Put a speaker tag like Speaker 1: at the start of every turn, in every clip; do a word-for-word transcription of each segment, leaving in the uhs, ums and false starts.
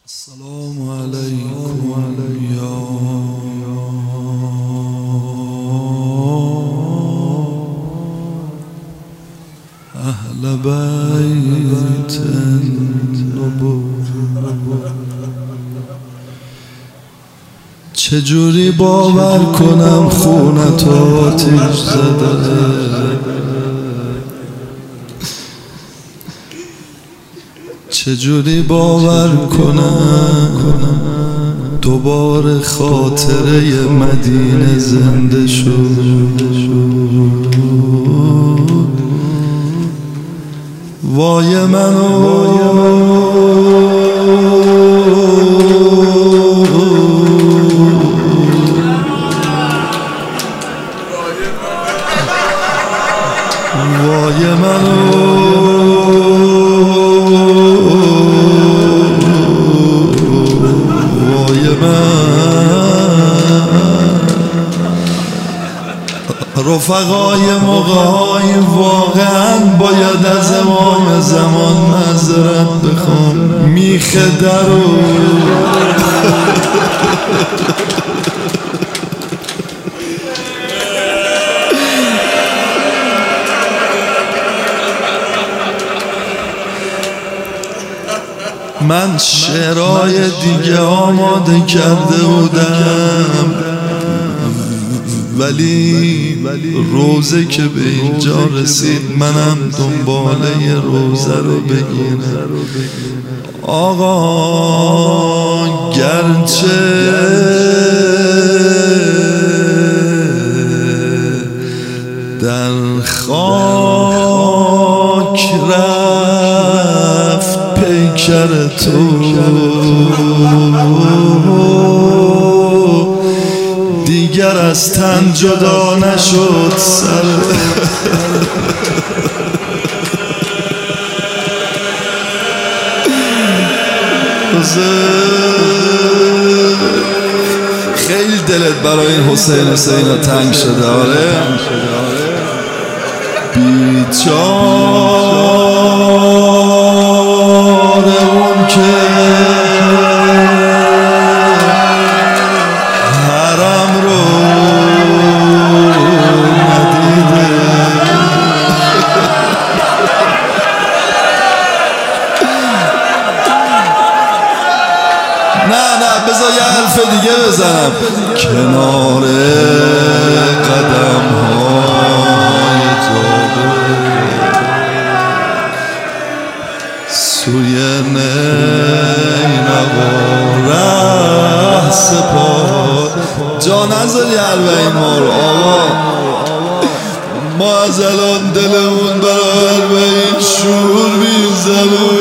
Speaker 1: السلام عليكم يا أهل بيت النبوة. چجوری باور کنم خونت آتش زده، چجوری باور کنم دوباره خاطره مدینه زنده شد. وای منو وای منو وای من رفقای موقع‌های واقعا باید از امام زمان معذرت بخوام. میخه درو من شعرهای دیگه آماده کرده بودم، ولی روزه که به اینجا رسید منم دنباله روزه رو بگیرم. آقا گرچه در خاک رفت پیکر تو، دیگر از تن جدا نشد سر. خیلی دلت برای این حسین حسین تنگ شده. آره بیچاره اون که حرم رو ندیده. نه نه بذار یه حرف دیگه بزنم. کنار قدم های سوی نیمقا ره سپار. جا نذاری حلوه ما رو آقا، ما از الان دلمون برای حلوه این شور میزنه.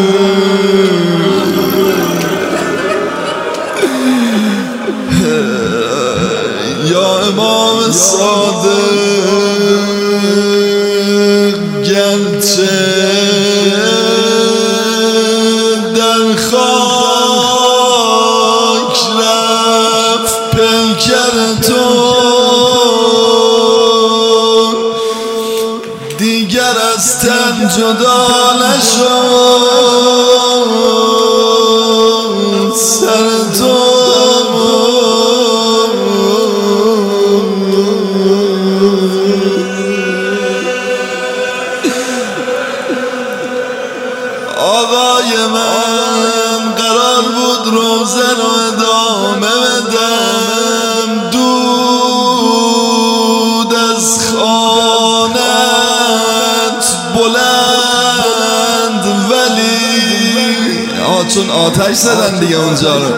Speaker 1: یا امام صادق گرچه در خاک رفت پیکر تو، دیگر از تن جدا نشد سر تو. آقای من قرار بود روزه رو ادامه بدم، دود از خانت بلند، ولی آه چون آتش زدن دیگه اونجا رو.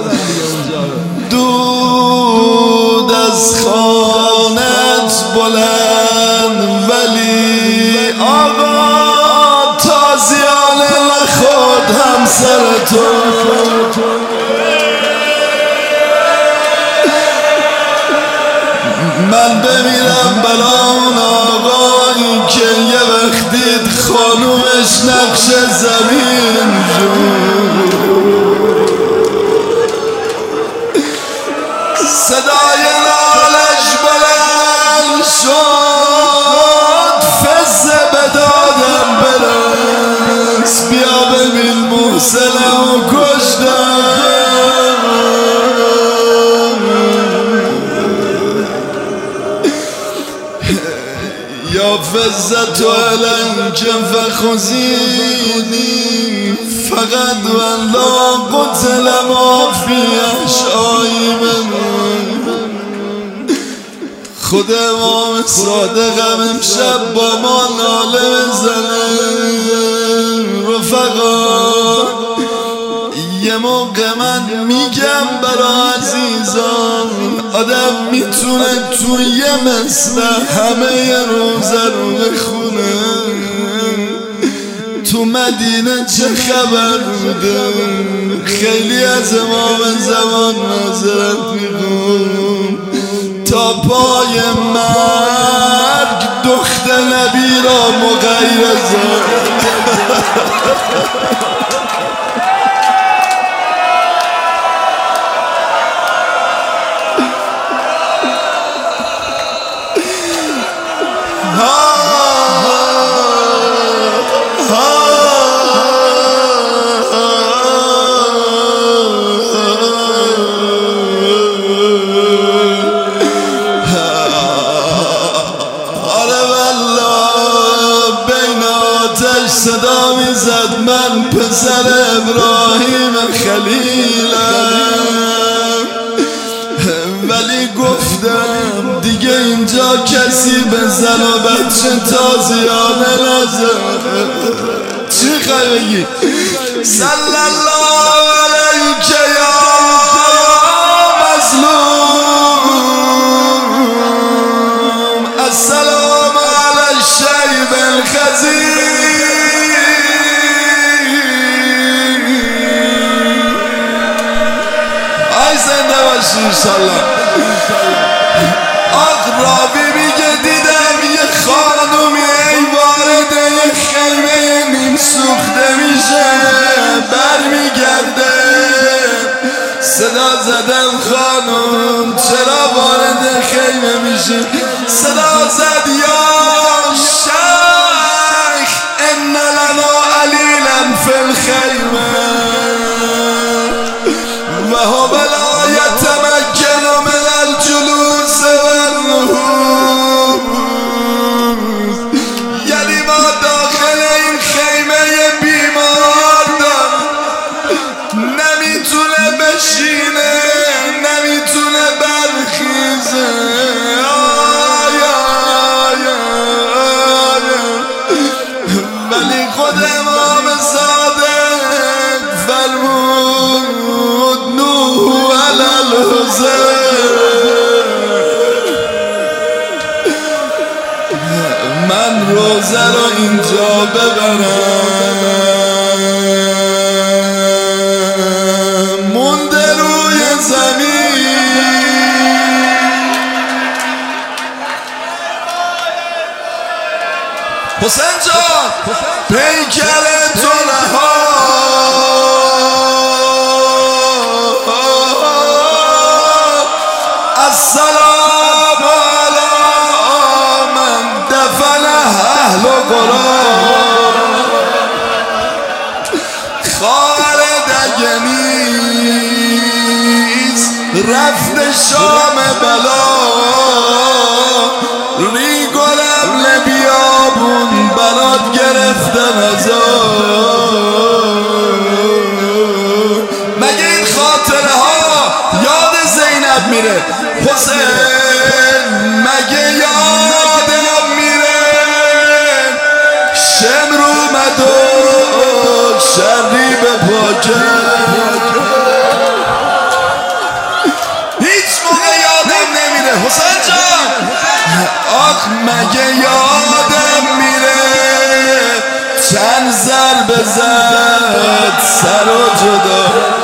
Speaker 1: دود از خانت بلند، ولی آقا تازیانه نخورد همسر تو. من بمیرم بلا اون آقایی که یه وقت دید خانومش نقش زمین شد. صدای نالش بلند شد، فزه به دادم برس، بیا ببین محسنم کشتم. عزت و النک فخزینی فقط والله قتل ما فی اشعایمن. خود امام صادقم امشب با ما ناله بزنه رفقا. یه موقع من میگم برا عزیزان آدم میتونه توی مثل همه روزه رو بخونه. تو مدینه چه خبر بوده؟ خیلی از امام زمان معذرت میخوام تا پای مرگ دختر نبی را مغیرزه. صدا میزد من پسر ابراهیم خلیلم، ولی گفتم دیگه اینجا کسی به زن و بچه تازیانه نزد. چی خواهی بگی؟ صلی الله علیک یا مظلوم، السلام علی الشیب الخزی. انشالله. آخ راوی میگه دیدم یه خانومی ای وارد یه خیمه نیم سوخته میشه برمیگرده. صدا زدم خانوم چرا وارد خیمه میشه؟ صدا زد یا شیخ ان لنا علیلا فی الخیمه و هو لا یتمکن من الجلوس والنهوض. یعنی ما داخل این خیمه بیمار داریم، نمیتونه بشینه نمیتونه برخیزه. ولی خود امام صادق فرمود نوح علی من روزه رو اینجا ببرم مونده روی زمین. حسین جان پیکر تو نها السلام علی من دفن اهل قرآن. خواهر دگنیز رفت شام بلا ریگلم لبیابون بلاد گرفتن ازار. مگه این خاطره ها یاد زینب میره؟ حسین مگه یادم میره؟ شمر اومد و شری به پاکت هیچ موقع یادم نمیره. حسین جان آخ مگه یادم میره چند ضربه زد سر و جدا